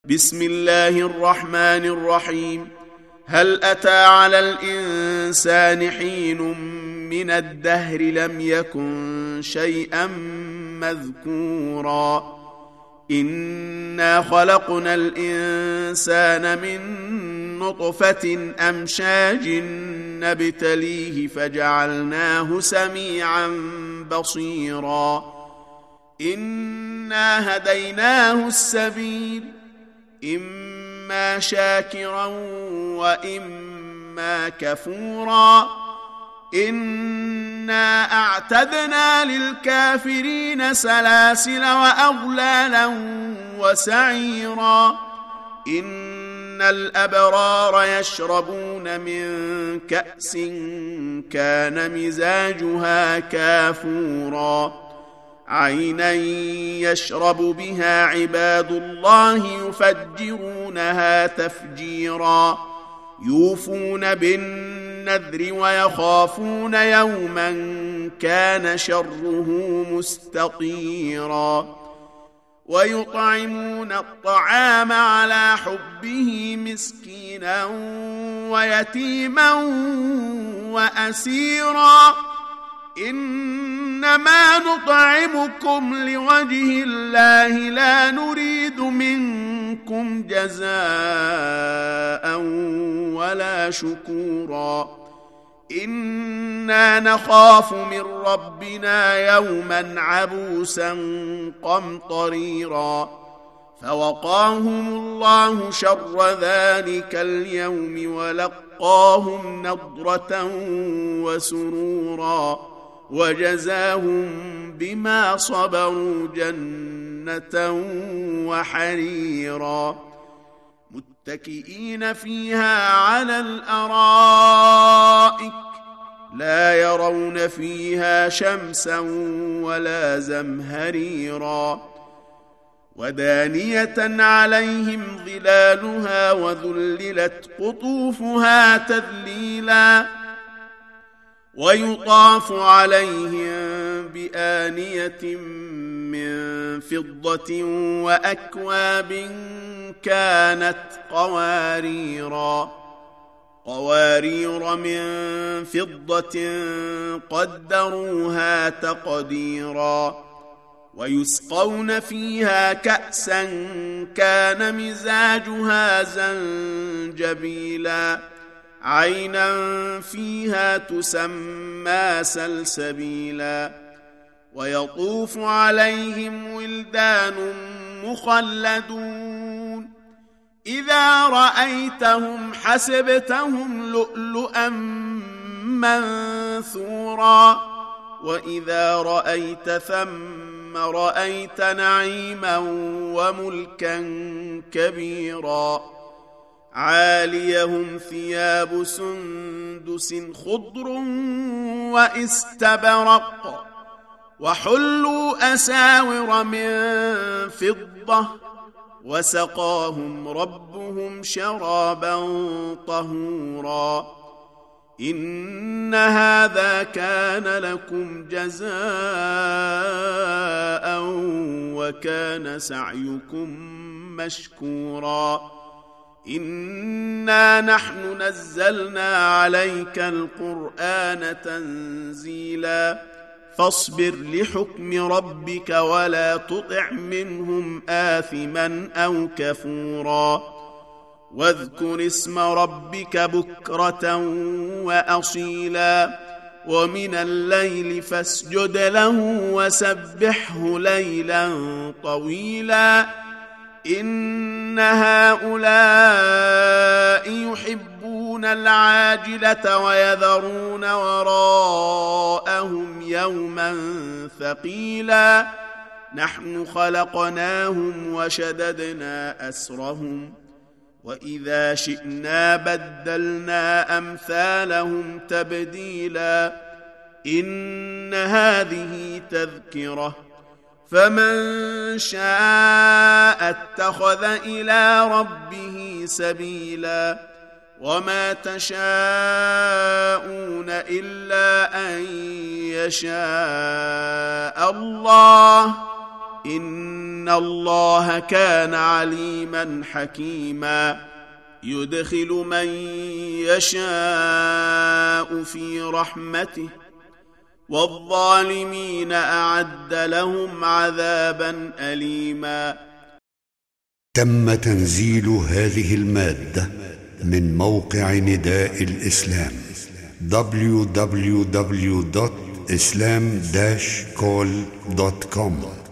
بسم الله الرحمن الرحيم. هل أتى على الإنسان حين من الدهر لم يكن شيئا مذكورا إنا خلقنا الإنسان من نطفة أمشاج نبتليه فجعلناه سميعا بصيرا إنا هديناه السبيل إما شاكرا وإما كفورا إنا أعتدنا للكافرين سلاسل وأغلالا وسعيرا إن الأبرار يشربون من كأس كان مزاجها كافورا عينا يشرب بها عباد الله يفجرونها تفجيرا يوفون بالنذر ويخافون يوما كان شره مستطيرا ويطعمون الطعام على حبه مسكينا ويتيما وأسيرا إنما نطعمكم لوجه الله لا نريد منكم جزاء ولا شكورا إنا نخاف من ربنا يوما عبوسا قمطريرا فوقاهم الله شر ذلك اليوم ولقاهم نضرة وسرورا وجزاهم بما صبروا جنة وحريرا متكئين فيها على الأرائك لا يرون فيها شمسا ولا زمهريرا ودانية عليهم ظلالها وذللت قطوفها تذليلا ويطاف عليهم بآنية من فضة وأكواب كانت قوارير من فضة قدروها تقديرا ويسقون فيها كأسا كان مزاجها زنجبيلا عينا فيها تسمى سلسبيلا ويطوف عليهم ولدان مخلدون إذا رأيتهم حسبتهم لؤلؤا منثورا وإذا رأيت ثم رأيت نعيما وملكا كبيرا عاليهم ثياب سندس خضر واستبرق وحلوا أساور من فضة وسقاهم ربهم شرابا طهورا إن هذا كان لكم جزاء وكان سعيكم مشكورا إنا نحن نزلنا عليك القرآن تنزيلا فاصبر لحكم ربك ولا تطع منهم آثما أو كفورا واذكر اسم ربك بكرة وأصيلا ومن الليل فاسجد له وسبحه ليلا طويلا إن هؤلاء يحبون العاجلة ويذرون وراءهم يوما ثقيلا نحن خلقناهم وشددنا أسرهم وإذا شئنا بدلنا أمثالهم تبديلا إن هذه تذكرة فمن شاء اتخذ إلى ربه سبيلا وما تشاءون إلا أن يشاء الله إن الله كان عليما حكيما يدخل من يشاء في رحمته والظالمين أعد لهم عذابا أليما. تم تنزيل هذه المادة من موقع نداء الإسلام www.islam-call.com